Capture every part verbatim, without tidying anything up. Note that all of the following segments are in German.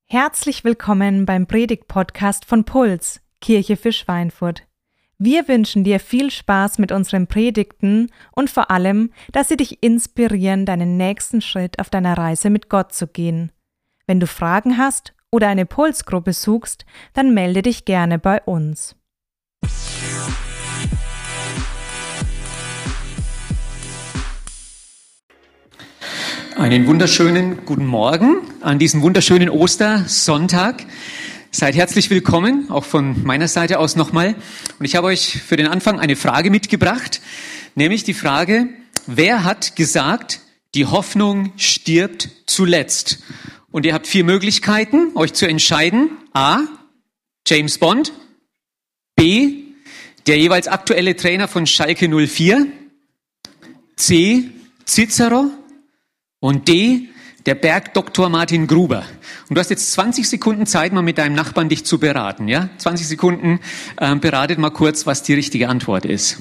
Herzlich willkommen beim Predigt-Podcast von Puls, Kirche für Schweinfurt. Wir wünschen dir viel Spaß mit unseren Predigten und vor allem, dass sie dich inspirieren, deinen nächsten Schritt auf deiner Reise mit Gott zu gehen. Wenn du Fragen hast oder eine Pulsgruppe suchst, dann melde dich gerne bei uns. Einen wunderschönen guten Morgen an diesem wunderschönen Ostersonntag. Seid herzlich willkommen, auch von meiner Seite aus nochmal. Und ich habe euch für den Anfang eine Frage mitgebracht, nämlich die Frage, wer hat gesagt, die Hoffnung stirbt zuletzt? Und ihr habt vier Möglichkeiten, euch zu entscheiden. A. James Bond. B. Der jeweils aktuelle Trainer von Schalke null vier. C. Cicero. Und D, der Bergdoktor Martin Gruber. Und du hast jetzt zwanzig Sekunden Zeit, mal mit deinem Nachbarn dich zu beraten. Ja? zwanzig Sekunden, äh, beratet mal kurz, was die richtige Antwort ist.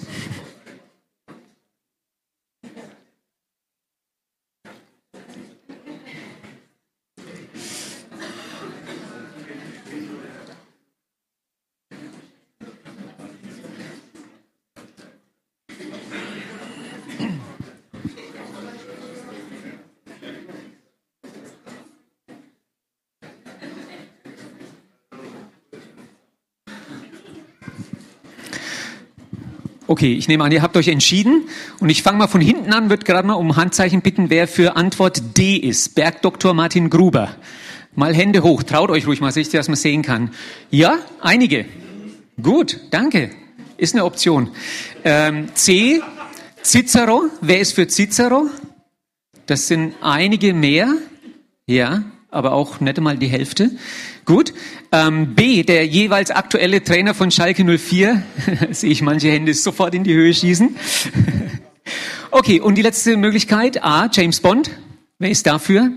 Okay, ich nehme an, ihr habt euch entschieden und ich fange mal von hinten an, würde gerade mal um Handzeichen bitten, wer für Antwort D ist. Bergdoktor Martin Gruber. Mal Hände hoch, traut euch ruhig mal, dass man sehen kann. Ja, einige. Gut, danke. Ist eine Option. Ähm, C, Cicero. Wer ist für Cicero? Das sind einige mehr. Ja, aber auch nicht einmal die Hälfte. Gut. Ähm, B, der jeweils aktuelle Trainer von Schalke null vier. Sehe ich manche Hände sofort in die Höhe schießen. Okay, und die letzte Möglichkeit. A, James Bond. Wer ist dafür?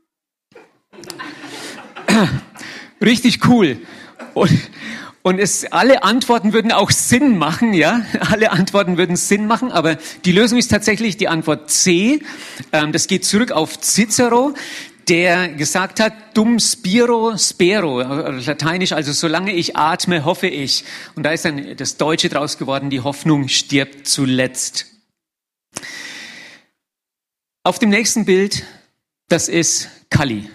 Richtig cool. Und, und es, alle Antworten würden auch Sinn machen, ja? Alle Antworten würden Sinn machen, aber die Lösung ist tatsächlich die Antwort C. Ähm, das geht zurück auf Cicero, der gesagt hat, dum spiro spero, lateinisch, also solange ich atme, hoffe ich. Und da ist dann das Deutsche draus geworden, die Hoffnung stirbt zuletzt. Auf dem nächsten Bild, das ist Kalli.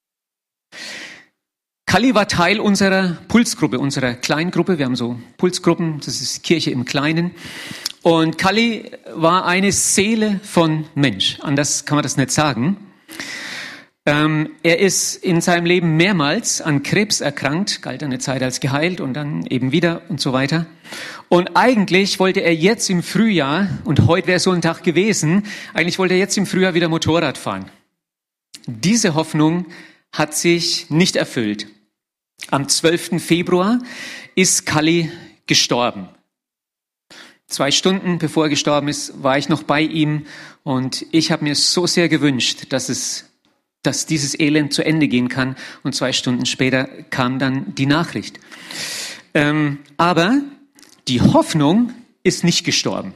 Kalli war Teil unserer Pulsgruppe, unserer Kleingruppe. Wir haben so Pulsgruppen, das ist Kirche im Kleinen. Und Kalli war eine Seele von Mensch, anders kann man das nicht sagen. Ähm, er ist in seinem Leben mehrmals an Krebs erkrankt, galt eine Zeit als geheilt und dann eben wieder und so weiter. Und eigentlich wollte er jetzt im Frühjahr, und heute wäre so ein Tag gewesen, eigentlich wollte er jetzt im Frühjahr wieder Motorrad fahren. Diese Hoffnung hat sich nicht erfüllt. Am zwölften Februar ist Kalli gestorben. Zwei Stunden bevor er gestorben ist, war ich noch bei ihm und ich habe mir so sehr gewünscht, dass es dass dieses Elend zu Ende gehen kann. Und zwei Stunden später kam dann die Nachricht. Ähm, aber die Hoffnung ist nicht gestorben.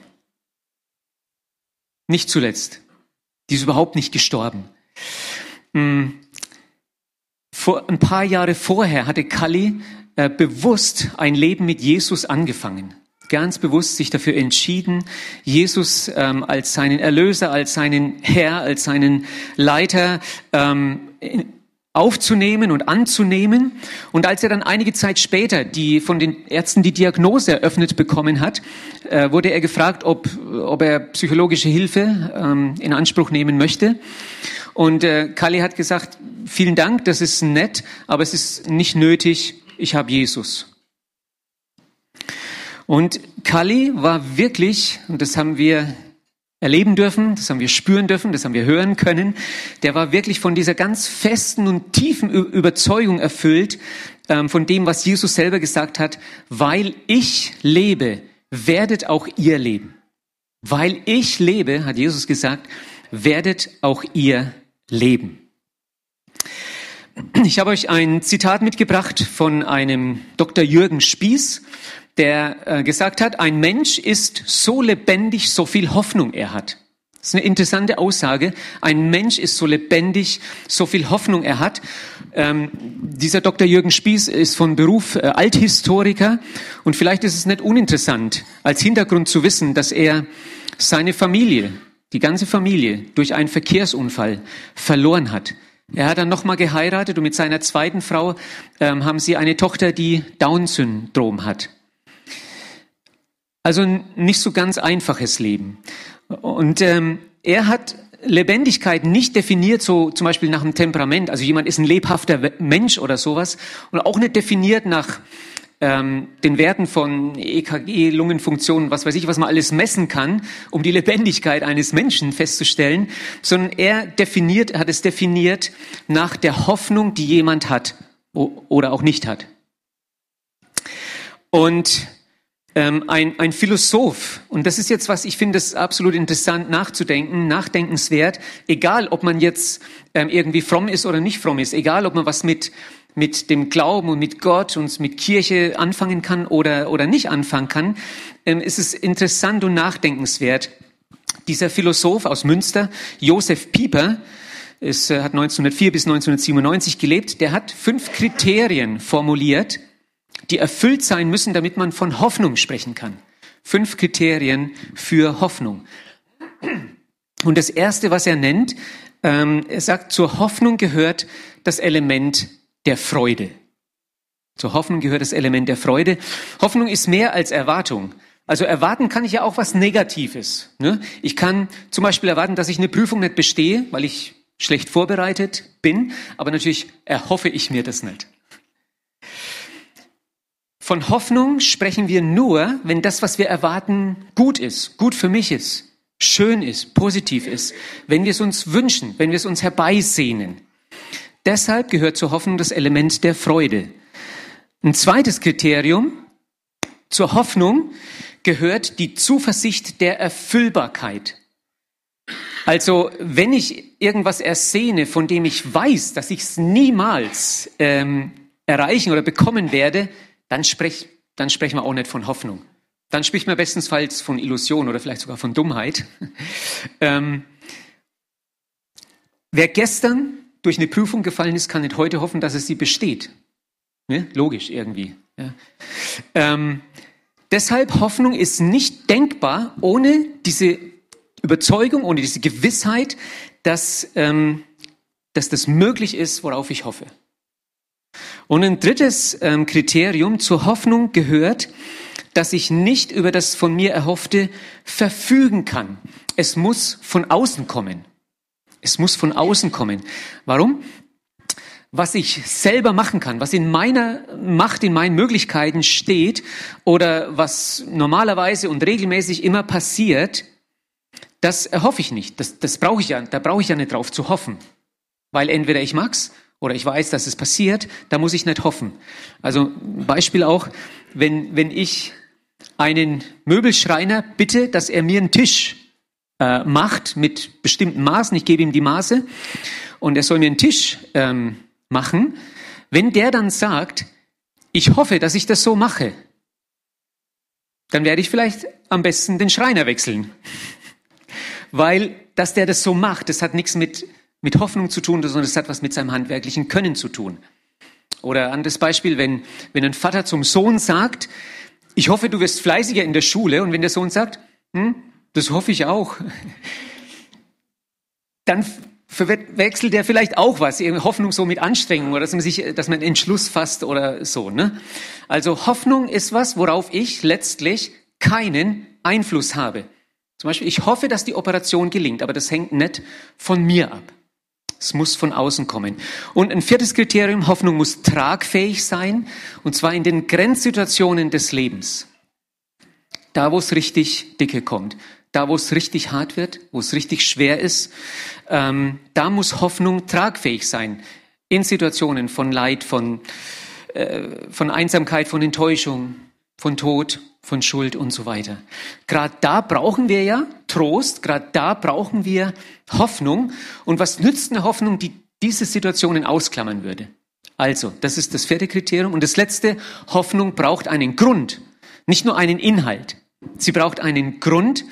Nicht zuletzt. Die ist überhaupt nicht gestorben. Ähm, vor, ein paar Jahre vorher hatte Kalli äh, bewusst ein Leben mit Jesus angefangen. Ganz bewusst sich dafür entschieden, Jesus ähm, als seinen Erlöser, als seinen Herr, als seinen Leiter ähm, aufzunehmen und anzunehmen. Und als er dann einige Zeit später die von den Ärzten die Diagnose eröffnet bekommen hat, äh, wurde er gefragt, ob, ob er psychologische Hilfe ähm, in Anspruch nehmen möchte. Und äh, Kalli hat gesagt, vielen Dank, das ist nett, aber es ist nicht nötig, ich habe Jesus. Und Kalli war wirklich, und das haben wir erleben dürfen, das haben wir spüren dürfen, das haben wir hören können, der war wirklich von dieser ganz festen und tiefen Überzeugung erfüllt, ähm, von dem, was Jesus selber gesagt hat, weil ich lebe, werdet auch ihr leben. Weil ich lebe, hat Jesus gesagt, werdet auch ihr leben. Ich habe euch ein Zitat mitgebracht von einem Doktor Jürgen Spieß, der äh, gesagt hat, ein Mensch ist so lebendig, so viel Hoffnung er hat. Das ist eine interessante Aussage. Ein Mensch ist so lebendig, so viel Hoffnung er hat. Ähm, dieser Doktor Jürgen Spieß ist von Beruf äh, Althistoriker und vielleicht ist es nicht uninteressant, als Hintergrund zu wissen, dass er seine Familie, die ganze Familie, durch einen Verkehrsunfall verloren hat. Er hat dann nochmal geheiratet und mit seiner zweiten Frau ähm, haben sie eine Tochter, die Down-Syndrom hat. Also ein nicht so ganz einfaches Leben. Und ähm, er hat Lebendigkeit nicht definiert, so zum Beispiel nach dem Temperament. Also jemand ist ein lebhafter Mensch oder sowas. Und auch nicht definiert nach ähm, den Werten von E K G, Lungenfunktionen, was weiß ich, was man alles messen kann, um die Lebendigkeit eines Menschen festzustellen. Sondern er definiert, hat es definiert nach der Hoffnung, die jemand hat oder auch nicht hat. Und Ähm, ein, ein Philosoph, und das ist jetzt was, ich finde es absolut interessant nachzudenken, nachdenkenswert, egal ob man jetzt ähm, irgendwie fromm ist oder nicht fromm ist, egal ob man was mit, mit dem Glauben und mit Gott und mit Kirche anfangen kann oder, oder nicht anfangen kann, ähm, ist es interessant und nachdenkenswert. Dieser Philosoph aus Münster, Josef Pieper, ist, äh, hat neunzehnhundertvier bis neunzehnhundertsiebenundneunzig gelebt, der hat fünf Kriterien formuliert, die erfüllt sein müssen, damit man von Hoffnung sprechen kann. Fünf Kriterien für Hoffnung. Und das Erste, was er nennt, ähm, er sagt, zur Hoffnung gehört das Element der Freude. Zur Hoffnung gehört das Element der Freude. Hoffnung ist mehr als Erwartung. Also erwarten kann ich ja auch was Negatives. Ne? Ich kann zum Beispiel erwarten, dass ich eine Prüfung nicht bestehe, weil ich schlecht vorbereitet bin, aber natürlich erhoffe ich mir das nicht. Von Hoffnung sprechen wir nur, wenn das, was wir erwarten, gut ist, gut für mich ist, schön ist, positiv ist, wenn wir es uns wünschen, wenn wir es uns herbeisehnen. Deshalb gehört zur Hoffnung das Element der Freude. Ein zweites Kriterium, zur Hoffnung gehört die Zuversicht der Erfüllbarkeit. Also wenn ich irgendwas ersehne, von dem ich weiß, dass ich es niemals ähm, erreichen oder bekommen werde, Dann, sprech, dann sprechen wir auch nicht von Hoffnung. Dann spricht man bestenfalls von Illusion oder vielleicht sogar von Dummheit. ähm, wer gestern durch eine Prüfung gefallen ist, kann nicht heute hoffen, dass es sie besteht. Ne? Logisch irgendwie. Ja. Ähm, deshalb Hoffnung ist nicht denkbar ohne diese Überzeugung, ohne diese Gewissheit, dass, ähm, dass das möglich ist, worauf ich hoffe. Und ein drittes ähm, Kriterium zur Hoffnung gehört, dass ich nicht über das von mir Erhoffte verfügen kann. Es muss von außen kommen. Es muss von außen kommen. Warum? Was ich selber machen kann, was in meiner Macht, in meinen Möglichkeiten steht oder was normalerweise und regelmäßig immer passiert, das erhoffe ich nicht. Das, das brauche ich ja, da brauche ich ja nicht drauf zu hoffen. Weil entweder ich mag's, oder ich weiß, dass es passiert, da muss ich nicht hoffen. Also Beispiel auch, wenn, wenn ich einen Möbelschreiner bitte, dass er mir einen Tisch äh, macht mit bestimmten Maßen, ich gebe ihm die Maße und er soll mir einen Tisch ähm, machen. Wenn der dann sagt, ich hoffe, dass ich das so mache, dann werde ich vielleicht am besten den Schreiner wechseln. Weil, dass der das so macht, das hat nichts mit mit Hoffnung zu tun, sondern es hat was mit seinem handwerklichen Können zu tun. Oder anderes Beispiel, wenn, wenn ein Vater zum Sohn sagt, ich hoffe, du wirst fleißiger in der Schule, und wenn der Sohn sagt, hm, das hoffe ich auch, dann verwechselt er vielleicht auch was, Hoffnung so mit Anstrengung, oder dass man sich, dass man einen Entschluss fasst oder so, ne? Also Hoffnung ist was, worauf ich letztlich keinen Einfluss habe. Zum Beispiel, ich hoffe, dass die Operation gelingt, aber das hängt nicht von mir ab. Es muss von außen kommen. Und ein viertes Kriterium, Hoffnung muss tragfähig sein, und zwar in den Grenzsituationen des Lebens. Da, wo es richtig dicke kommt, da, wo es richtig hart wird, wo es richtig schwer ist, ähm, da muss Hoffnung tragfähig sein. In Situationen von Leid, von, äh, von Einsamkeit, von Enttäuschung, von Tod, von Schuld und so weiter. Gerade da brauchen wir ja Trost, gerade da brauchen wir Hoffnung. Und was nützt eine Hoffnung, die diese Situationen ausklammern würde? Also, das ist das vierte Kriterium. Und das letzte, Hoffnung braucht einen Grund, nicht nur einen Inhalt. Sie braucht einen Grund,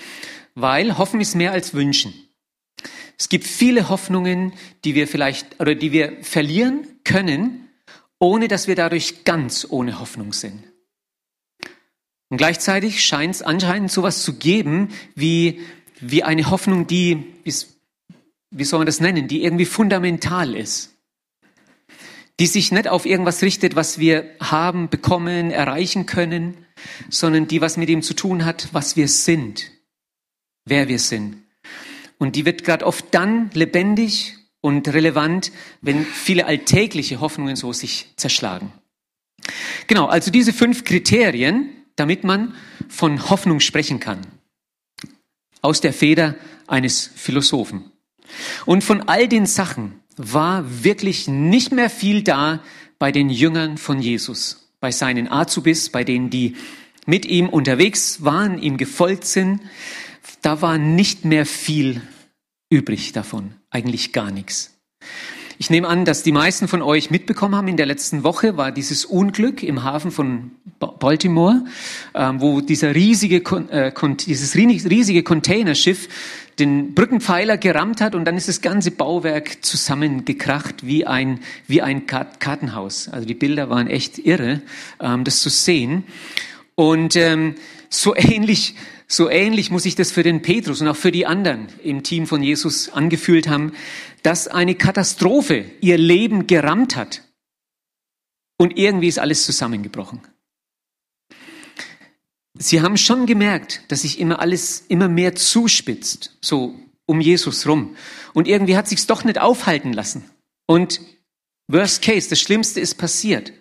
weil Hoffen ist mehr als Wünschen. Es gibt viele Hoffnungen, die wir vielleicht oder die wir verlieren können, ohne dass wir dadurch ganz ohne Hoffnung sind. Und gleichzeitig scheint es anscheinend sowas zu geben wie, wie eine Hoffnung, die, wie soll man das nennen, die irgendwie fundamental ist. Die sich nicht auf irgendwas richtet, was wir haben, bekommen, erreichen können, sondern die was mit dem zu tun hat, was wir sind, wer wir sind. Und die wird gerade oft dann lebendig und relevant, wenn viele alltägliche Hoffnungen so sich zerschlagen. Genau, also diese fünf Kriterien, damit man von Hoffnung sprechen kann. Aus der Feder eines Philosophen. Und von all den Sachen war wirklich nicht mehr viel da bei den Jüngern von Jesus, bei seinen Azubis, bei denen, die mit ihm unterwegs waren, ihm gefolgt sind. Da war nicht mehr viel übrig davon, eigentlich gar nichts. Ich nehme an, dass die meisten von euch mitbekommen haben, in der letzten Woche war dieses Unglück im Hafen von Baltimore, wo dieser riesige, dieses riesige Containerschiff den Brückenpfeiler gerammt hat und dann ist das ganze Bauwerk zusammengekracht wie ein, wie ein Kartenhaus. Also die Bilder waren echt irre, das zu sehen. Und so ähnlich So ähnlich muss sich das für den Petrus und auch für die anderen im Team von Jesus angefühlt haben, dass eine Katastrophe ihr Leben gerammt hat und irgendwie ist alles zusammengebrochen. Sie haben schon gemerkt, dass sich immer alles immer mehr zuspitzt, so um Jesus rum. Und irgendwie hat sich's doch nicht aufhalten lassen. Und worst case, das Schlimmste ist passiert.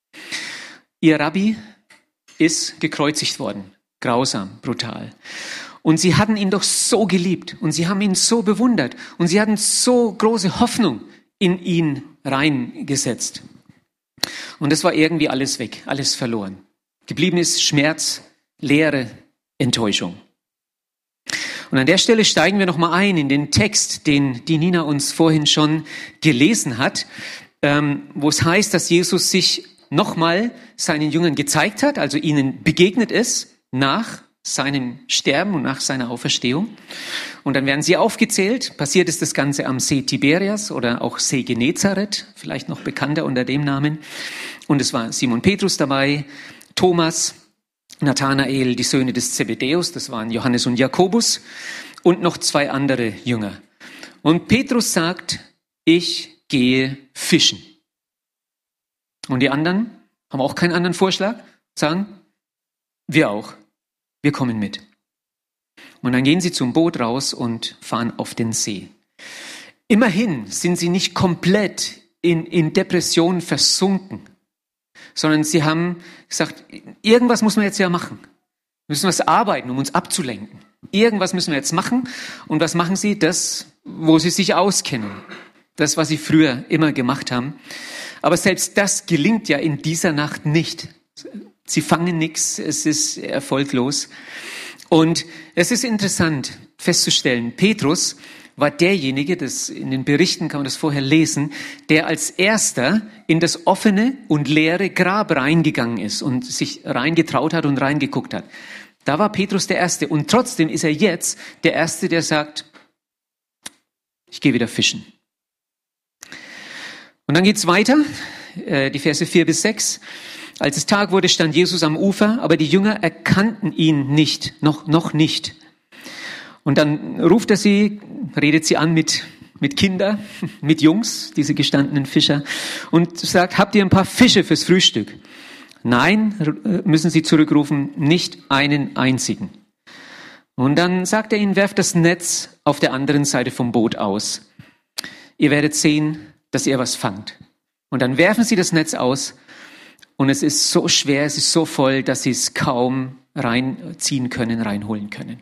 Ihr Rabbi ist gekreuzigt worden. Grausam, brutal. Und sie hatten ihn doch so geliebt und sie haben ihn so bewundert und sie hatten so große Hoffnung in ihn reingesetzt. Und das war irgendwie alles weg, alles verloren. Geblieben ist Schmerz, Leere, Enttäuschung. Und an der Stelle steigen wir nochmal ein in den Text, den die Nina uns vorhin schon gelesen hat, ähm, wo es heißt, dass Jesus sich nochmal seinen Jüngern gezeigt hat, also ihnen begegnet ist, nach seinem Sterben und nach seiner Auferstehung. Und dann werden sie aufgezählt. Passiert ist das Ganze am See Tiberias oder auch See Genezareth, vielleicht noch bekannter unter dem Namen. Und es war Simon Petrus dabei, Thomas, Nathanael, die Söhne des Zebedäus, das waren Johannes und Jakobus und noch zwei andere Jünger. Und Petrus sagt, ich gehe fischen. Und die anderen haben auch keinen anderen Vorschlag, sagen, wir auch. Wir kommen mit. Und dann gehen sie zum Boot raus und fahren auf den See. Immerhin sind sie nicht komplett in, in Depression versunken, sondern sie haben gesagt, irgendwas muss man jetzt ja machen. Wir müssen was arbeiten, um uns abzulenken. Irgendwas müssen wir jetzt machen. Und was machen sie? Das, wo sie sich auskennen. Das, was sie früher immer gemacht haben. Aber selbst das gelingt ja in dieser Nacht nicht. Sie fangen nichts, es ist erfolglos. Und es ist interessant festzustellen, Petrus war derjenige, das in den Berichten kann man das vorher lesen, der als erster in das offene und leere Grab reingegangen ist und sich reingetraut hat und reingeguckt hat. Da war Petrus der Erste und trotzdem ist er jetzt der Erste, der sagt, ich gehe wieder fischen. Und dann geht's weiter, die Verse vier bis sechs. Als es Tag wurde, stand Jesus am Ufer, aber die Jünger erkannten ihn nicht, noch, noch nicht. Und dann ruft er sie, redet sie an mit, mit Kindern, mit Jungs, diese gestandenen Fischer, und sagt, habt ihr ein paar Fische fürs Frühstück? Nein, müssen sie zurückrufen, nicht einen einzigen. Und dann sagt er ihnen, werft das Netz auf der anderen Seite vom Boot aus. Ihr werdet sehen, dass ihr was fangt. Und dann werfen sie das Netz aus. Und es ist so schwer, es ist so voll, dass sie es kaum reinziehen können, reinholen können.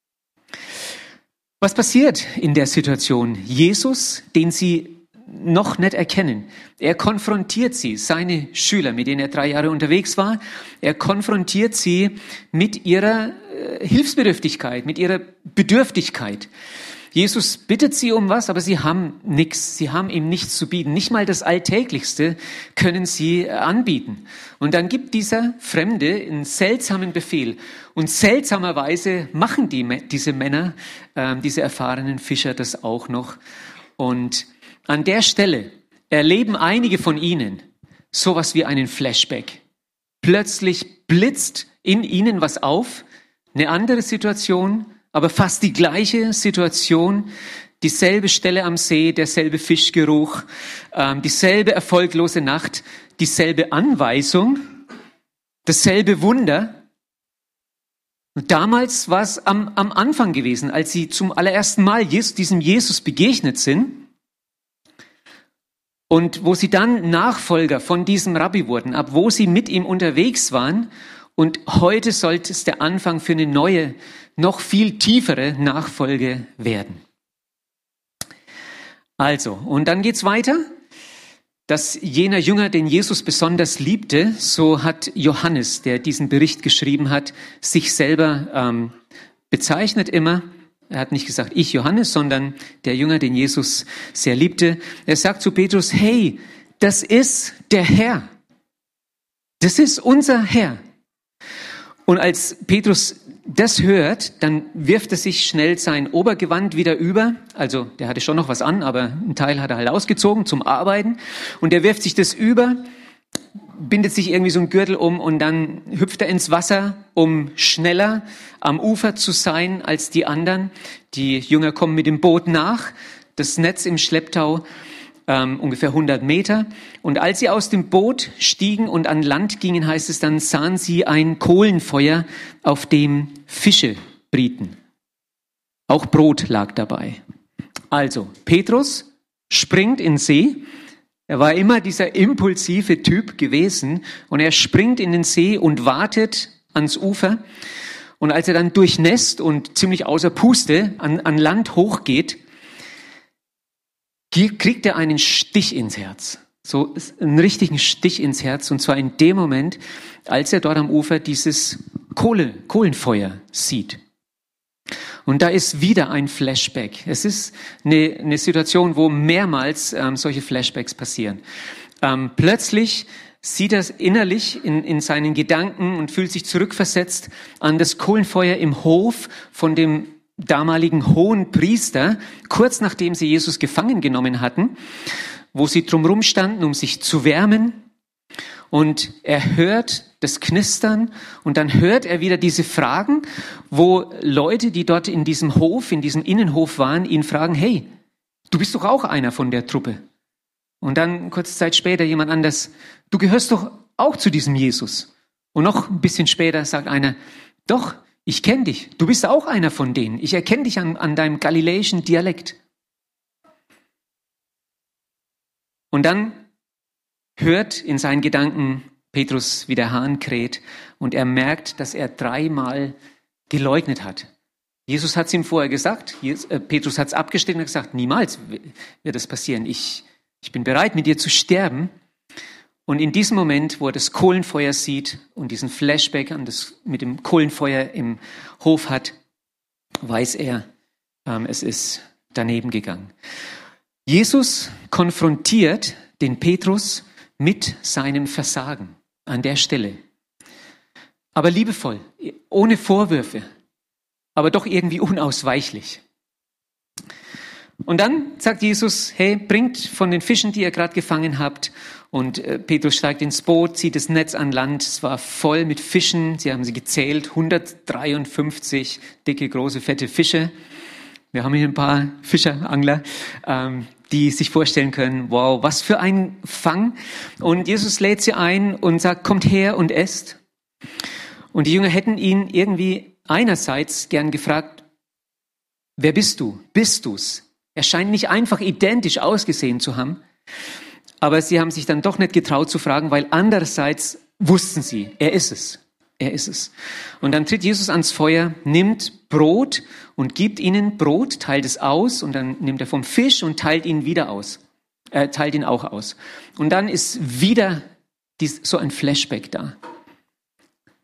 Was passiert in der Situation? Jesus, den sie noch nicht erkennen, er konfrontiert sie, seine Schüler, mit denen er drei Jahre unterwegs war, er konfrontiert sie mit ihrer Hilfsbedürftigkeit, mit ihrer Bedürftigkeit. Jesus bittet sie um was, aber sie haben nichts. Sie haben ihm nichts zu bieten. Nicht mal das Alltäglichste können sie anbieten. Und dann gibt dieser Fremde einen seltsamen Befehl. Und seltsamerweise machen die, diese Männer, äh, diese erfahrenen Fischer das auch noch. Und an der Stelle erleben einige von ihnen sowas wie einen Flashback. Plötzlich blitzt in ihnen was auf, eine andere Situation, aber fast die gleiche Situation, dieselbe Stelle am See, derselbe Fischgeruch, ähm, dieselbe erfolglose Nacht, dieselbe Anweisung, dasselbe Wunder. Und damals war es am, am Anfang gewesen, als sie zum allerersten Mal Jesus, diesem Jesus begegnet sind und wo sie dann Nachfolger von diesem Rabbi wurden, ab wo sie mit ihm unterwegs waren. Und heute sollte es der Anfang für eine neue, noch viel tiefere Nachfolge werden. Also, und dann geht's weiter, dass jener Jünger, den Jesus besonders liebte, so hat Johannes, der diesen Bericht geschrieben hat, sich selber ähm, bezeichnet immer. Er hat nicht gesagt, ich Johannes, sondern der Jünger, den Jesus sehr liebte. Er sagt zu Petrus, hey, das ist der Herr. Das ist unser Herr. Und als Petrus das hört, dann wirft er sich schnell sein Obergewand wieder über. Also der hatte schon noch was an, aber einen Teil hat er halt ausgezogen zum Arbeiten. Und er wirft sich das über, bindet sich irgendwie so einen Gürtel um und dann hüpft er ins Wasser, um schneller am Ufer zu sein als die anderen. Die Jünger kommen mit dem Boot nach, das Netz im Schlepptau, ähm, ungefähr hundert Meter. Und als sie aus dem Boot stiegen und an Land gingen, heißt es, dann sahen sie ein Kohlenfeuer, auf dem Fische brieten. Auch Brot lag dabei. Also, Petrus springt in den See. Er war immer dieser impulsive Typ gewesen und er springt in den See und wartet ans Ufer. Und als er dann durchnässt und ziemlich außer Puste an, an Land hochgeht, kriegt er einen Stich ins Herz. So einen richtigen Stich ins Herz. Und zwar in dem Moment, als er dort am Ufer dieses Kohle, Kohlenfeuer sieht. Und da ist wieder ein Flashback. Es ist eine, eine Situation, wo mehrmals ähm, solche Flashbacks passieren. Ähm, plötzlich sieht er innerlich in, in seinen Gedanken und fühlt sich zurückversetzt an das Kohlenfeuer im Hof von dem damaligen hohen Priester, kurz nachdem sie Jesus gefangen genommen hatten, wo sie drumherum standen, um sich zu wärmen. Und er hört das Knistern und dann hört er wieder diese Fragen, wo Leute, die dort in diesem Hof, in diesem Innenhof waren, ihn fragen, hey, du bist doch auch einer von der Truppe. Und dann kurze Zeit später jemand anders, du gehörst doch auch zu diesem Jesus. Und noch ein bisschen später sagt einer, doch, ich kenne dich, du bist auch einer von denen. Ich erkenne dich an, an deinem galiläischen Dialekt. Und dann hört in seinen Gedanken Petrus, wie der Hahn kräht, und er merkt, dass er dreimal geleugnet hat. Jesus hat es ihm vorher gesagt, Petrus hat es abgestellt und gesagt, niemals wird das passieren. Ich, ich bin bereit, mit dir zu sterben. Und in diesem Moment, wo er das Kohlenfeuer sieht und diesen Flashback an das, mit dem Kohlenfeuer im Hof hat, weiß er, ähm, es ist daneben gegangen. Jesus konfrontiert den Petrus mit seinem Versagen an der Stelle. Aber liebevoll, ohne Vorwürfe, aber doch irgendwie unausweichlich. Und dann sagt Jesus, hey, bringt von den Fischen, die ihr gerade gefangen habt. Und äh, Petrus steigt ins Boot, zieht das Netz an Land. Es war voll mit Fischen. Sie haben sie gezählt, hundertdreiundfünfzig dicke, große, fette Fische. Wir haben hier ein paar Fischerangler, ähm, die sich vorstellen können, wow, was für ein Fang. Und Jesus lädt sie ein und sagt, kommt her und esst. Und die Jünger hätten ihn irgendwie einerseits gern gefragt, wer bist du? Bist du's? Er scheint nicht einfach identisch ausgesehen zu haben, aber sie haben sich dann doch nicht getraut zu fragen, weil andererseits wussten sie, er ist es, er ist es. Und dann tritt Jesus ans Feuer, nimmt Brot und gibt ihnen Brot, teilt es aus und dann nimmt er vom Fisch und teilt ihn wieder aus, äh, teilt ihn auch aus. Und dann ist wieder dies, so ein Flashback da.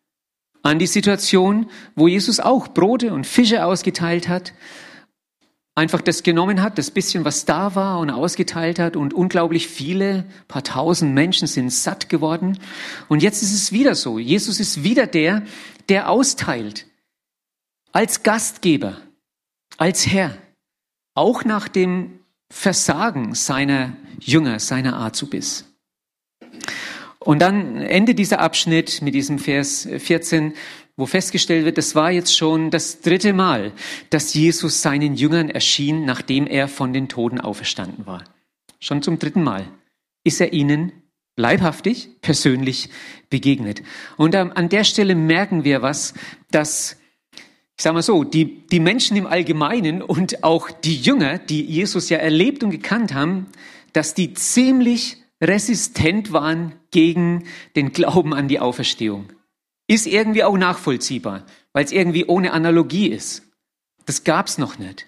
An die Situation, wo Jesus auch Brote und Fische ausgeteilt hat. einfach das genommen hat, das bisschen, was da war und ausgeteilt hat und unglaublich viele, paar tausend Menschen sind satt geworden. Und jetzt ist es wieder so. Jesus ist wieder der, der austeilt. Als Gastgeber, als Herr. Auch nach dem Versagen seiner Jünger, seiner Azubis. Und dann endet dieser Abschnitt mit diesem Vers vierzehn, wo festgestellt wird, das war jetzt schon das dritte Mal, dass Jesus seinen Jüngern erschien, nachdem er von den Toten auferstanden war. Schon zum dritten Mal ist er ihnen leibhaftig, persönlich begegnet. Und an der Stelle merken wir was, dass, ich sage mal so, die, die Menschen im Allgemeinen und auch die Jünger, die Jesus ja erlebt und gekannt haben, dass die ziemlich resistent waren gegen den Glauben an die Auferstehung. Ist irgendwie auch nachvollziehbar, weil es irgendwie ohne Analogie ist. Das gab's noch nicht.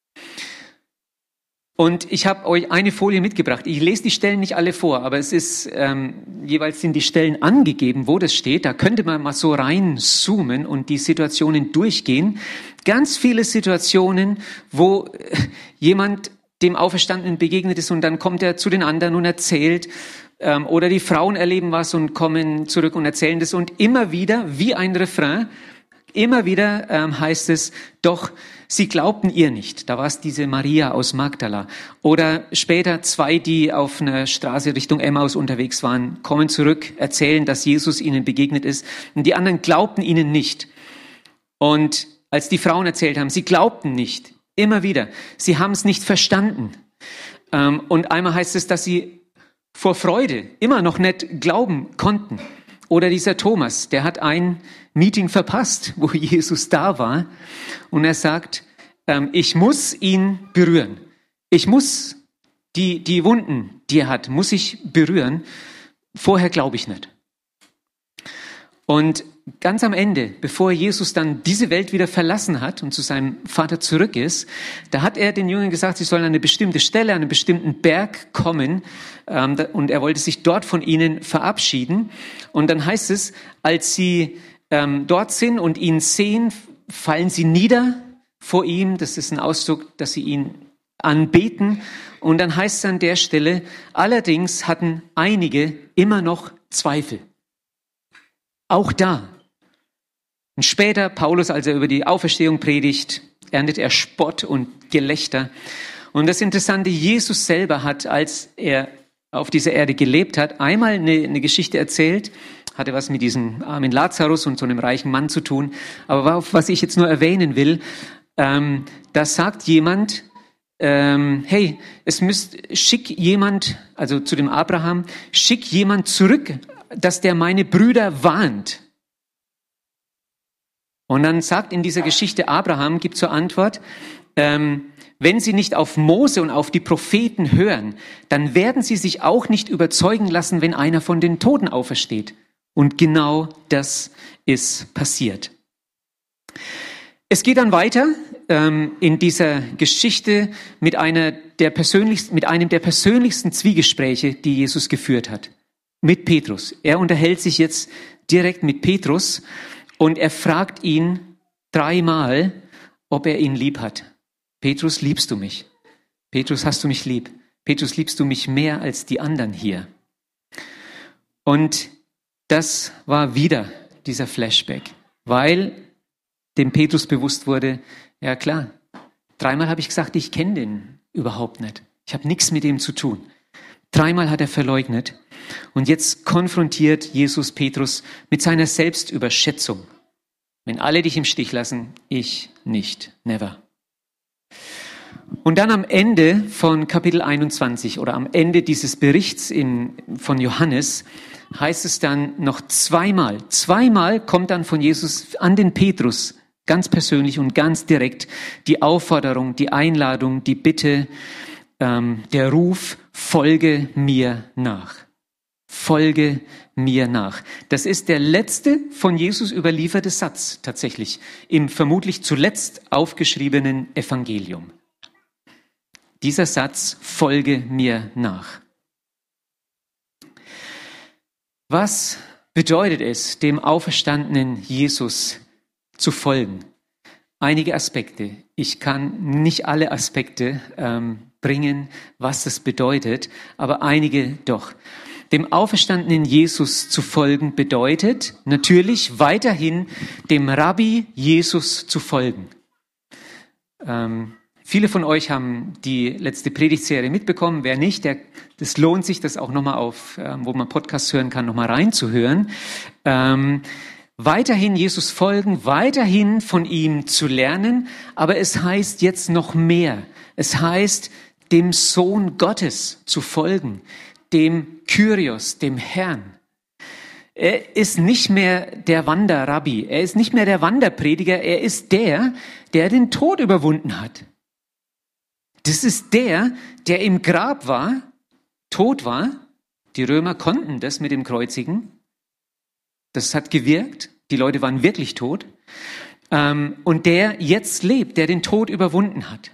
Und ich habe euch eine Folie mitgebracht. Ich lese die Stellen nicht alle vor, aber es ist ähm, jeweils sind die Stellen angegeben, wo das steht. Da könnte man mal so reinzoomen und die Situationen durchgehen. Ganz viele Situationen, wo äh, jemand dem Auferstandenen begegnet ist und dann kommt er zu den anderen und erzählt. Ähm, oder die Frauen erleben was und kommen zurück und erzählen das. Und immer wieder, wie ein Refrain, immer wieder ähm, heißt es, doch sie glaubten ihr nicht. Da war es diese Maria aus Magdala. Oder später zwei, die auf einer Straße Richtung Emmaus unterwegs waren, kommen zurück, erzählen, dass Jesus ihnen begegnet ist. Und die anderen glaubten ihnen nicht. Und als die Frauen erzählt haben, sie glaubten nicht. Immer wieder. Sie haben es nicht verstanden. Ähm, und einmal heißt es, dass sie vor Freude immer noch nicht glauben konnten. Oder dieser Thomas, der hat ein Meeting verpasst, wo Jesus da war. Und er sagt, ähm, ich muss ihn berühren. Ich muss die, die Wunden, die er hat, muss ich berühren. Vorher glaube ich nicht. Und ganz am Ende, bevor Jesus dann diese Welt wieder verlassen hat und zu seinem Vater zurück ist, da hat er den Jüngern gesagt, sie sollen an eine bestimmte Stelle, an einen bestimmten Berg kommen, ähm, und er wollte sich dort von ihnen verabschieden. Und dann heißt es, als sie ähm, dort sind und ihn sehen, fallen sie nieder vor ihm. Das ist ein Ausdruck, dass sie ihn anbeten. Und dann heißt es an der Stelle, allerdings hatten einige immer noch Zweifel. Auch da. Und später, Paulus, als er über die Auferstehung predigt, erntet er Spott und Gelächter. Und das Interessante, Jesus selber hat, als er auf dieser Erde gelebt hat, einmal eine, eine Geschichte erzählt, hatte was mit diesem armen Lazarus und so einem reichen Mann zu tun. Aber was ich jetzt nur erwähnen will, ähm, da sagt jemand, ähm, hey, es müsst, schick jemand, also zu dem Abraham, schick jemand zurück, dass der meine Brüder warnt. Und dann sagt in dieser Geschichte Abraham, gibt zur Antwort, ähm, wenn sie nicht auf Mose und auf die Propheten hören, dann werden sie sich auch nicht überzeugen lassen, wenn einer von den Toten aufersteht. Und genau das ist passiert. Es geht dann weiter ähm, in dieser Geschichte mit, einer der persönlichsten, mit einem der persönlichsten Zwiegespräche, die Jesus geführt hat. Mit Petrus. Er unterhält sich jetzt direkt mit Petrus und er fragt ihn dreimal, ob er ihn lieb hat. Petrus, liebst du mich? Petrus, hast du mich lieb? Petrus, liebst du mich mehr als die anderen hier? Und das war wieder dieser Flashback, weil dem Petrus bewusst wurde, ja klar, dreimal habe ich gesagt, ich kenne den überhaupt nicht. Ich habe nichts mit ihm zu tun. Dreimal hat er verleugnet. Und jetzt konfrontiert Jesus Petrus mit seiner Selbstüberschätzung. Wenn alle dich im Stich lassen, ich nicht. Never. Und dann am Ende von Kapitel einundzwanzig oder am Ende dieses Berichts in, von Johannes heißt es dann noch zweimal. Zweimal kommt dann von Jesus an den Petrus ganz persönlich und ganz direkt die Aufforderung, die Einladung, die Bitte, ähm, der Ruf, folge mir nach. Folge mir nach. Das ist der letzte von Jesus überlieferte Satz tatsächlich im vermutlich zuletzt aufgeschriebenen Evangelium. Dieser Satz, folge mir nach. Was bedeutet es, dem auferstandenen Jesus zu folgen? einige Aspekte. Ich kann nicht alle Aspekte ähm, bringen, was das bedeutet, aber einige doch. Dem auferstandenen Jesus zu folgen bedeutet natürlich weiterhin dem Rabbi Jesus zu folgen. Ähm, viele von euch haben die letzte Predigtserie mitbekommen. Wer nicht, der, das lohnt sich, das auch nochmal auf, ähm, wo man Podcasts hören kann, nochmal reinzuhören. Ähm, weiterhin Jesus folgen, weiterhin von ihm zu lernen, aber es heißt jetzt noch mehr. Es heißt, dem Sohn Gottes zu folgen, dem Kyrios, dem Herrn. Er ist nicht mehr der Wanderrabbi, er ist nicht mehr der Wanderprediger, er ist der, der den Tod überwunden hat. Das ist der, der im Grab war, tot war. Die Römer konnten das mit dem Kreuzigen. Das hat gewirkt, die Leute waren wirklich tot. Und der jetzt lebt, der den Tod überwunden hat.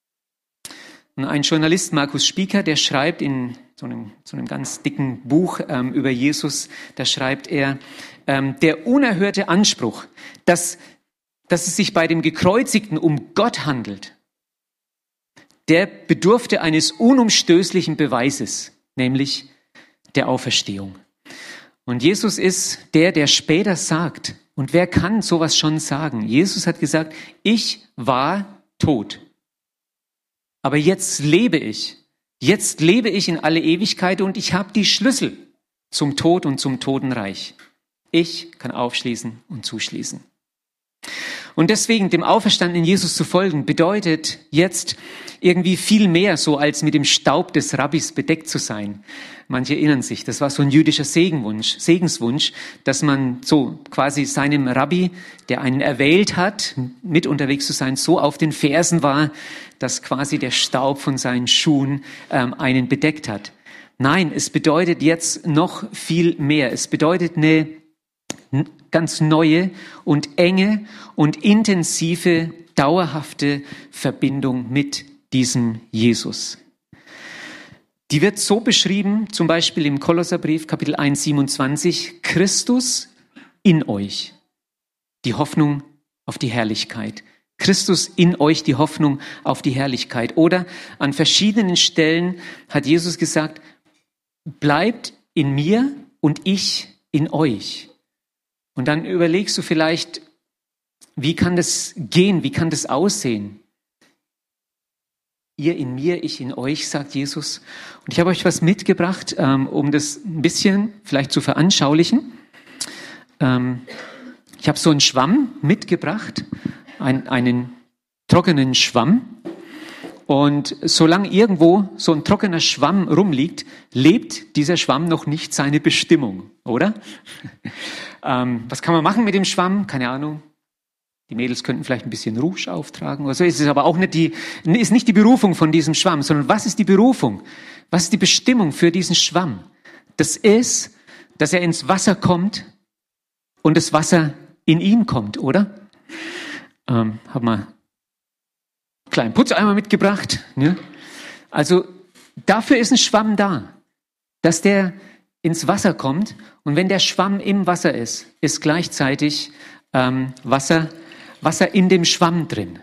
Und ein Journalist, Markus Spieker, der schreibt in so einem, so einem ganz dicken Buch ähm, über Jesus, da schreibt er, ähm, der unerhörte Anspruch, dass, dass es sich bei dem Gekreuzigten um Gott handelt, der bedurfte eines unumstößlichen Beweises, nämlich der Auferstehung. Und Jesus ist der, der später sagt, und wer kann sowas schon sagen? Jesus hat gesagt, ich war tot. Aber jetzt lebe ich. Jetzt lebe ich in alle Ewigkeit und ich habe die Schlüssel zum Tod und zum Totenreich. Ich kann aufschließen und zuschließen. Und deswegen dem auferstandenen Jesus zu folgen, bedeutet jetzt irgendwie viel mehr so, als mit dem Staub des Rabbis bedeckt zu sein. Manche erinnern sich, das war so ein jüdischer Segenwunsch, Segenswunsch, dass man so quasi seinem Rabbi, der einen erwählt hat, mit unterwegs zu sein, so auf den Fersen war, dass quasi der Staub von seinen Schuhen ähm, einen bedeckt hat. Nein, es bedeutet jetzt noch viel mehr. Es bedeutet eine ganz neue und enge und intensive, dauerhafte Verbindung mit diesem Jesus. Die wird so beschrieben, zum Beispiel im Kolosserbrief, Kapitel eins, siebenundzwanzig, Christus in euch, die Hoffnung auf die Herrlichkeit. Christus in euch, die Hoffnung auf die Herrlichkeit. Oder an verschiedenen Stellen hat Jesus gesagt, bleibt in mir und ich in euch. Und dann überlegst du vielleicht, wie kann das gehen, wie kann das aussehen? Ihr in mir, ich in euch, sagt Jesus. Und ich habe euch was mitgebracht, um das ein bisschen vielleicht zu veranschaulichen. Ich habe so einen Schwamm mitgebracht, einen, einen trockenen Schwamm. Und solange irgendwo so ein trockener Schwamm rumliegt, lebt dieser Schwamm noch nicht seine Bestimmung, oder? ähm, was kann man machen mit dem Schwamm? Keine Ahnung. Die Mädels könnten vielleicht ein bisschen Rouge auftragen oder so. Es ist aber auch nicht die, ist nicht die Berufung von diesem Schwamm, sondern was ist die Berufung? Was ist die Bestimmung für diesen Schwamm? Das ist, dass er ins Wasser kommt und das Wasser in ihn kommt, oder? Ähm, hab mal einen kleinen Putzeimer mitgebracht. Ne? Also dafür ist ein Schwamm da, dass der ins Wasser kommt. Und wenn der Schwamm im Wasser ist, ist gleichzeitig ähm, Wasser Wasser in dem Schwamm drin.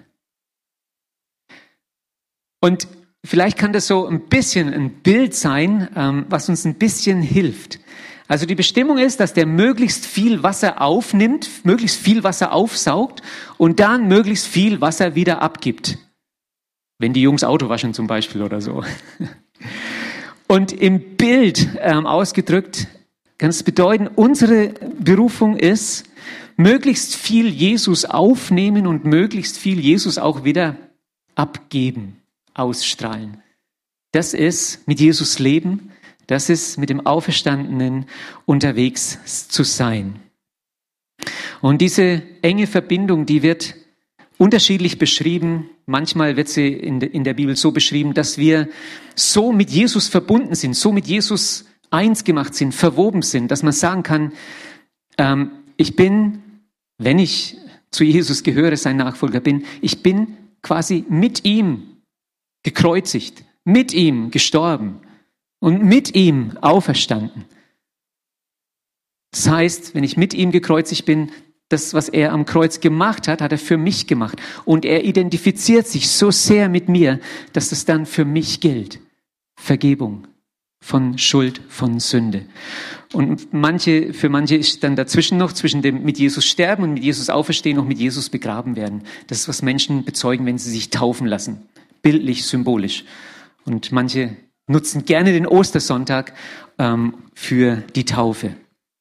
Und vielleicht kann das so ein bisschen ein Bild sein, ähm, was uns ein bisschen hilft. Also die Bestimmung ist, dass der möglichst viel Wasser aufnimmt, möglichst viel Wasser aufsaugt und dann möglichst viel Wasser wieder abgibt. Wenn die Jungs Auto waschen zum Beispiel oder so. Und im Bild ähm, ausgedrückt kann es bedeuten, unsere Berufung ist, möglichst viel Jesus aufnehmen und möglichst viel Jesus auch wieder abgeben, ausstrahlen. Das ist mit Jesus leben, das ist mit dem Auferstandenen unterwegs zu sein. Und diese enge Verbindung, die wird unterschiedlich beschrieben. Manchmal wird sie in der Bibel so beschrieben, dass wir so mit Jesus verbunden sind, so mit Jesus eins gemacht sind, verwoben sind, dass man sagen kann, ähm, ich bin, wenn ich zu Jesus gehöre, sein Nachfolger bin, ich bin quasi mit ihm gekreuzigt, mit ihm gestorben und mit ihm auferstanden. Das heißt, wenn ich mit ihm gekreuzigt bin, das, was er am Kreuz gemacht hat, hat er für mich gemacht. Und er identifiziert sich so sehr mit mir, dass es dann für mich gilt. Vergebung von Schuld, von Sünde. Und manche, für manche ist dann dazwischen noch, zwischen dem mit Jesus sterben und mit Jesus auferstehen, noch mit Jesus begraben werden. Das ist, was Menschen bezeugen, wenn sie sich taufen lassen. Bildlich, symbolisch. Und manche nutzen gerne den Ostersonntag ähm, für die Taufe.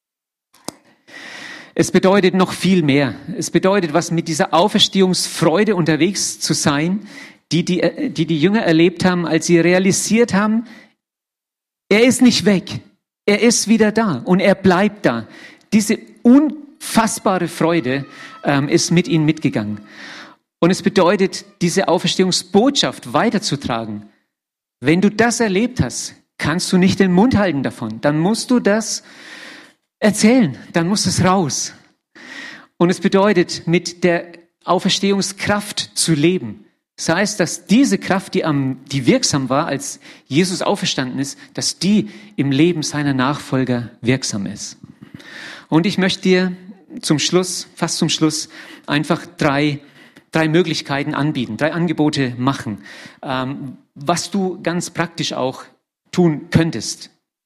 Es bedeutet noch viel mehr. Es bedeutet, was mit dieser Auferstehungsfreude unterwegs zu sein, die die, die die Jünger erlebt haben, als sie realisiert haben, er ist nicht weg. Er ist wieder da und er bleibt da. Diese unfassbare Freude ähm, ist mit ihnen mitgegangen. Und es bedeutet, diese Auferstehungsbotschaft weiterzutragen. Wenn du das erlebt hast, kannst du nicht den Mund halten davon. Dann musst du das erzählen, dann muss es raus. Und es bedeutet, mit der Auferstehungskraft zu leben. Das heißt, dass diese Kraft, die, am, die wirksam war, als Jesus auferstanden ist, dass die im Leben seiner Nachfolger wirksam ist. Und ich möchte dir zum Schluss, fast zum Schluss, einfach drei, drei Möglichkeiten anbieten, drei Angebote machen, ähm, was du ganz praktisch auch tun könntest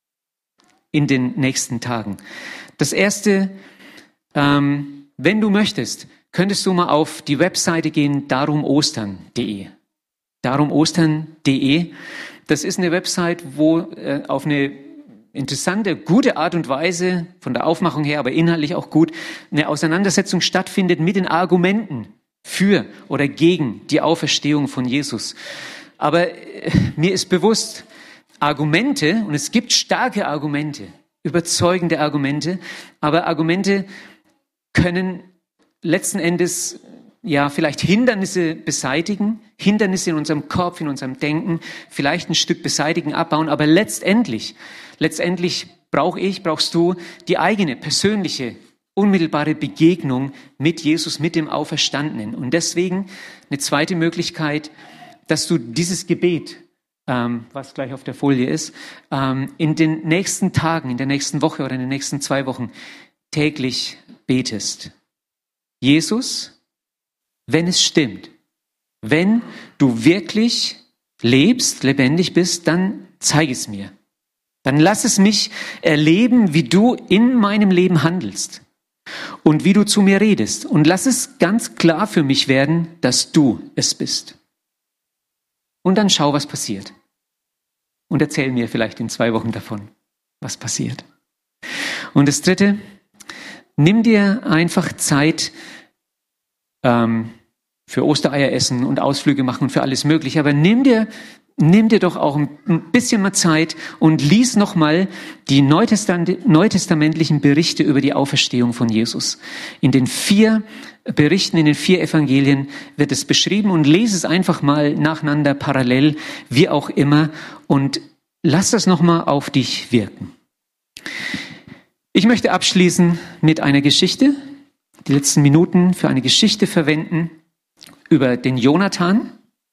in den nächsten Tagen. Das erste, ähm, wenn du möchtest, könntest du mal auf die Webseite gehen, darumostern punkt de. darumostern punkt de. Das ist eine Website, wo äh, auf eine interessante, gute Art und Weise, von der Aufmachung her, aber inhaltlich auch gut, eine Auseinandersetzung stattfindet mit den Argumenten für oder gegen die Auferstehung von Jesus. Aber äh, mir ist bewusst, Argumente, und es gibt starke Argumente, überzeugende Argumente, aber Argumente können letzten Endes ja vielleicht Hindernisse beseitigen, Hindernisse in unserem Kopf, in unserem Denken, vielleicht ein Stück beseitigen, abbauen, aber letztendlich, letztendlich brauche ich, brauchst du die eigene, persönliche, unmittelbare Begegnung mit Jesus, mit dem Auferstandenen. Und deswegen eine zweite Möglichkeit, dass du dieses Gebet, ähm, was gleich auf der Folie ist, ähm, in den nächsten Tagen, in der nächsten Woche oder in den nächsten zwei Wochen täglich betest. Jesus, wenn es stimmt, wenn du wirklich lebst, lebendig bist, dann zeig es mir. Dann lass es mich erleben, wie du in meinem Leben handelst und wie du zu mir redest. Und lass es ganz klar für mich werden, dass du es bist. Und dann schau, was passiert. Und erzähl mir vielleicht in zwei Wochen davon, was passiert. Und das Dritte, nimm dir einfach Zeit ähm, für Ostereier essen und Ausflüge machen und für alles Mögliche. Aber nimm dir, nimm dir doch auch ein bisschen mal Zeit und lies nochmal die Neutestamentlich- neutestamentlichen Berichte über die Auferstehung von Jesus. In den vier Berichten, in den vier Evangelien wird es beschrieben und lese es einfach mal nacheinander, parallel, wie auch immer, und lass das nochmal auf dich wirken. Ich möchte abschließen mit einer Geschichte, die letzten Minuten für eine Geschichte verwenden über den Jonathan.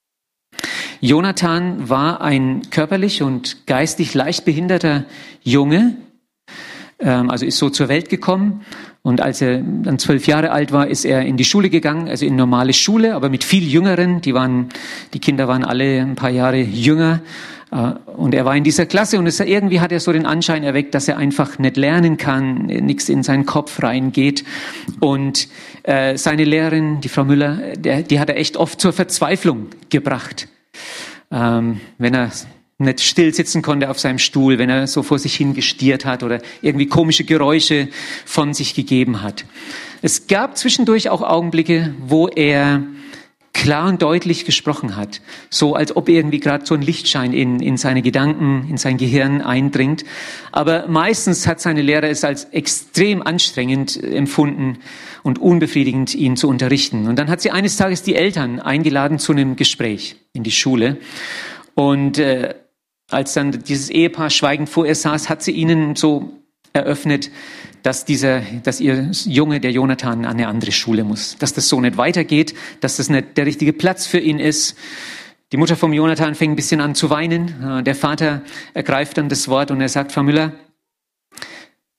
Jonathan war ein körperlich und geistig leicht behinderter Junge, also ist so zur Welt gekommen. Und als er dann zwölf Jahre alt war, ist er in die Schule gegangen, also in normale Schule, aber mit viel Jüngeren. Die waren, die Kinder waren alle ein paar Jahre jünger. Und er war in dieser Klasse und es, irgendwie hat er so den Anschein erweckt, dass er einfach nicht lernen kann, nichts in seinen Kopf reingeht. Und äh, seine Lehrerin, die Frau Müller, der, die hat er echt oft zur Verzweiflung gebracht. Ähm, wenn er nicht still sitzen konnte auf seinem Stuhl, wenn er so vor sich hin gestiert hat oder irgendwie komische Geräusche von sich gegeben hat. Es gab zwischendurch auch Augenblicke, wo er klar und deutlich gesprochen hat, so als ob irgendwie gerade so ein Lichtschein in, in seine Gedanken, in sein Gehirn eindringt. Aber meistens hat seine Lehrer es als extrem anstrengend empfunden und unbefriedigend, ihn zu unterrichten. Und dann hat sie eines Tages die Eltern eingeladen zu einem Gespräch in die Schule. Und äh, als dann dieses Ehepaar schweigend vor ihr saß, hat sie ihnen so eröffnet, dass dieser, dass ihr Junge, der Jonathan, an eine andere Schule muss. Dass das so nicht weitergeht, dass das nicht der richtige Platz für ihn ist. Die Mutter vom Jonathan fängt ein bisschen an zu weinen. Der Vater ergreift dann das Wort und er sagt, Frau Müller,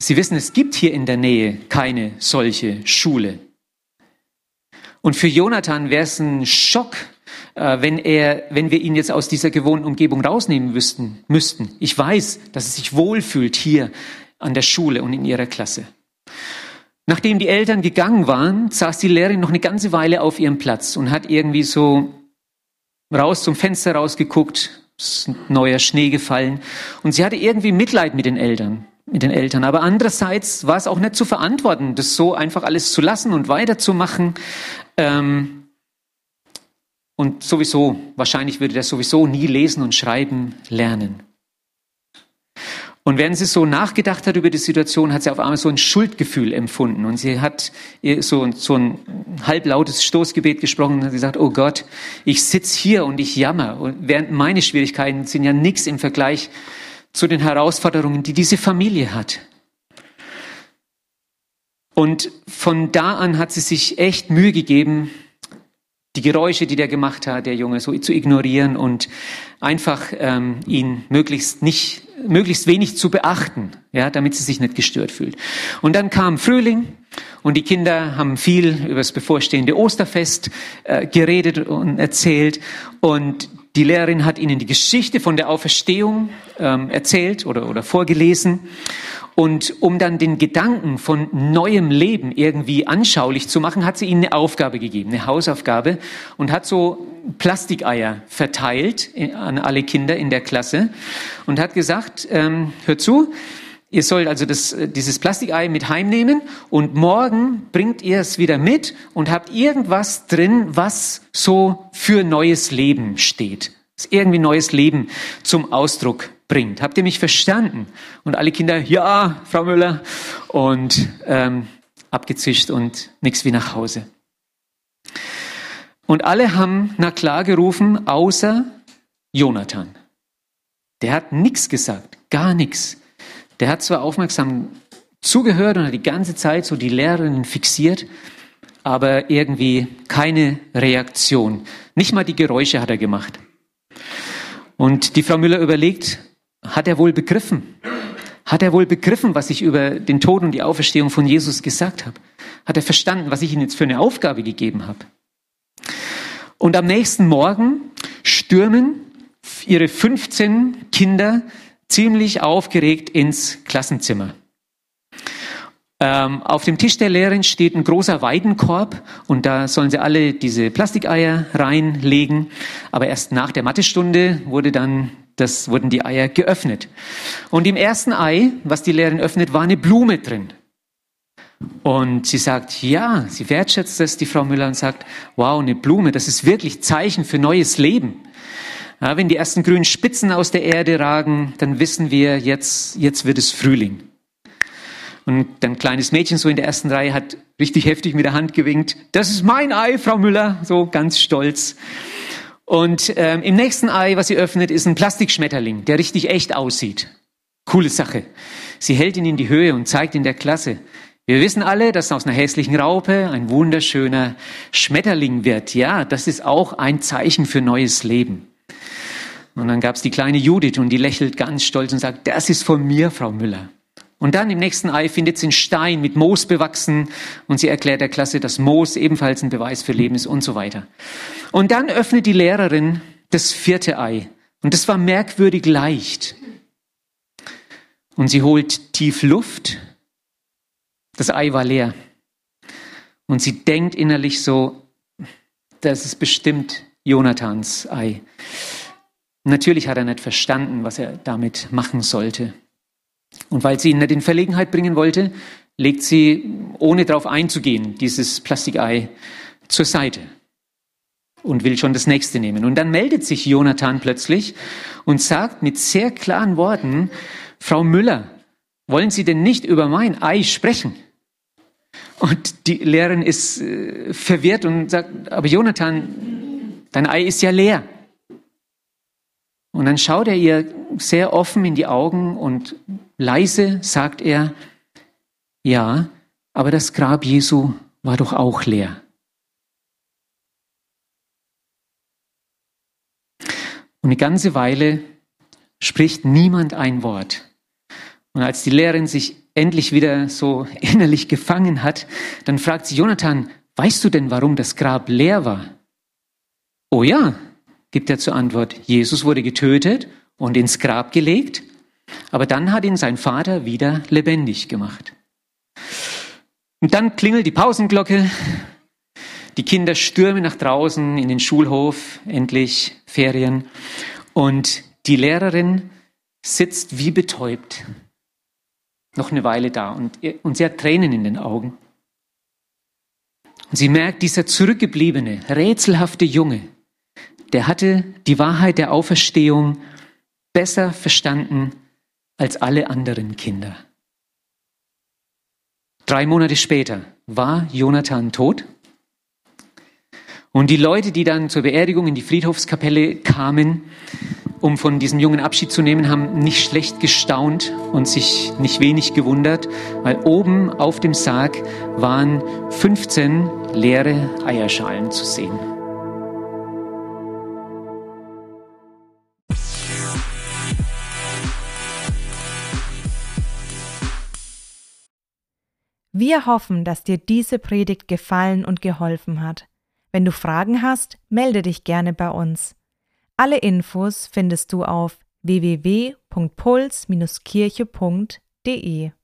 Sie wissen, es gibt hier in der Nähe keine solche Schule. Und für Jonathan wäre es ein Schock, äh, wenn er, wenn wir ihn jetzt aus dieser gewohnten Umgebung rausnehmen müssten, müssten. Ich weiß, dass er sich wohlfühlt hier an der Schule und in ihrer Klasse. Nachdem die Eltern gegangen waren, saß die Lehrerin noch eine ganze Weile auf ihrem Platz und hat irgendwie so raus zum Fenster rausgeguckt, es ist neuer Schnee gefallen und sie hatte irgendwie Mitleid mit den Eltern. mit den Eltern. Aber andererseits war es auch nicht zu verantworten, das so einfach alles zu lassen und weiterzumachen. Ähm, und sowieso, wahrscheinlich würde der sowieso nie lesen und schreiben lernen. Und während sie so nachgedacht hat über die Situation, hat sie auf einmal so ein Schuldgefühl empfunden. Und sie hat so, so ein halblautes Stoßgebet gesprochen und hat gesagt, oh Gott, ich sitze hier und ich jammer. Und während meine Schwierigkeiten sind ja nichts im Vergleich zu den Herausforderungen, die diese Familie hat. Und von da an hat sie sich echt Mühe gegeben, die Geräusche, die der gemacht hat, der Junge, so zu ignorieren und einfach ähm, ihn möglichst nicht, möglichst wenig zu beachten, ja, damit sie sich nicht gestört fühlt. Und dann kam Frühling und die Kinder haben viel über das bevorstehende Osterfest äh, geredet und erzählt und die Lehrerin hat ihnen die Geschichte von der Auferstehung ähm, erzählt oder, oder vorgelesen. Und um dann den Gedanken von neuem Leben irgendwie anschaulich zu machen, hat sie ihnen eine Aufgabe gegeben, eine Hausaufgabe und hat so Plastikeier verteilt an alle Kinder in der Klasse und hat gesagt, ähm, hört zu, ihr sollt also das, dieses Plastikei mit heimnehmen und morgen bringt ihr es wieder mit und habt irgendwas drin, was so für neues Leben steht. Das irgendwie neues Leben zum Ausdruck bringt. Habt ihr mich verstanden? Und alle Kinder, ja, Frau Müller. Und ähm, abgezischt und nichts wie nach Hause. Und alle haben na klar gerufen, außer Jonathan. Der hat nichts gesagt, gar nichts. Der hat zwar aufmerksam zugehört und hat die ganze Zeit so die Lehrerin fixiert, aber irgendwie keine Reaktion. Nicht mal die Geräusche hat er gemacht. Und die Frau Müller überlegt, hat er wohl begriffen? Hat er wohl begriffen, was ich über den Tod und die Auferstehung von Jesus gesagt habe? Hat er verstanden, was ich ihm jetzt für eine Aufgabe gegeben habe? Und am nächsten Morgen stürmen ihre fünfzehn Kinder ziemlich aufgeregt ins Klassenzimmer. Ähm, auf dem Tisch der Lehrerin steht ein großer Weidenkorb und da sollen sie alle diese Plastikeier reinlegen. Aber erst nach der Mathestunde wurde dann das, wurden die Eier geöffnet. Und im ersten Ei, was die Lehrerin öffnet, war eine Blume drin. Und sie sagt, ja, sie wertschätzt das, die Frau Müller, und sagt, wow, eine Blume, das ist wirklich Zeichen für neues Leben. Ja, wenn die ersten grünen Spitzen aus der Erde ragen, dann wissen wir, jetzt, jetzt wird es Frühling. Und ein kleines Mädchen so in der ersten Reihe hat richtig heftig mit der Hand gewinkt. Das ist mein Ei, Frau Müller, so ganz stolz. Und ähm, im nächsten Ei, was sie öffnet, ist ein Plastikschmetterling, der richtig echt aussieht. Coole Sache. Sie hält ihn in die Höhe und zeigt in der Klasse. Wir wissen alle, dass aus einer hässlichen Raupe ein wunderschöner Schmetterling wird. Ja, das ist auch ein Zeichen für neues Leben. Und dann gab es die kleine Judith und die lächelt ganz stolz und sagt, das ist von mir, Frau Müller. Und dann im nächsten Ei findet sie einen Stein mit Moos bewachsen und sie erklärt der Klasse, dass Moos ebenfalls ein Beweis für Leben ist und so weiter. Und dann öffnet die Lehrerin das vierte Ei und das war merkwürdig leicht. Und sie holt tief Luft, das Ei war leer. Und sie denkt innerlich so, das ist bestimmt Jonathans Ei. Natürlich hat er nicht verstanden, was er damit machen sollte. Und weil sie ihn nicht in Verlegenheit bringen wollte, legt sie, ohne darauf einzugehen, dieses Plastikei zur Seite und will schon das nächste nehmen. Und dann meldet sich Jonathan plötzlich und sagt mit sehr klaren Worten, Frau Müller, wollen Sie denn nicht über mein Ei sprechen? Und die Lehrerin ist äh, verwirrt und sagt, aber Jonathan, dein Ei ist ja leer. Und dann schaut er ihr sehr offen in die Augen und leise sagt er, ja, aber das Grab Jesu war doch auch leer. Und eine ganze Weile spricht niemand ein Wort. Und als die Lehrerin sich endlich wieder so innerlich gefangen hat, dann fragt sie Jonathan, weißt du denn, warum das Grab leer war? Oh ja, gibt er zur Antwort, Jesus wurde getötet und ins Grab gelegt, aber dann hat ihn sein Vater wieder lebendig gemacht. Und dann klingelt die Pausenglocke, die Kinder stürmen nach draußen in den Schulhof, endlich Ferien, und die Lehrerin sitzt wie betäubt noch eine Weile da und, und sie hat Tränen in den Augen. Und sie merkt, dieser zurückgebliebene, rätselhafte Junge, der hatte die Wahrheit der Auferstehung besser verstanden als alle anderen Kinder. Drei Monate später war Jonathan tot. Und die Leute, die dann zur Beerdigung in die Friedhofskapelle kamen, um von diesem Jungen Abschied zu nehmen, haben nicht schlecht gestaunt und sich nicht wenig gewundert, weil oben auf dem Sarg waren fünfzehn leere Eierschalen zu sehen. Wir hoffen, dass dir diese Predigt gefallen und geholfen hat. Wenn du Fragen hast, melde dich gerne bei uns. Alle Infos findest du auf w w w punkt puls Bindestrich kirche punkt d e.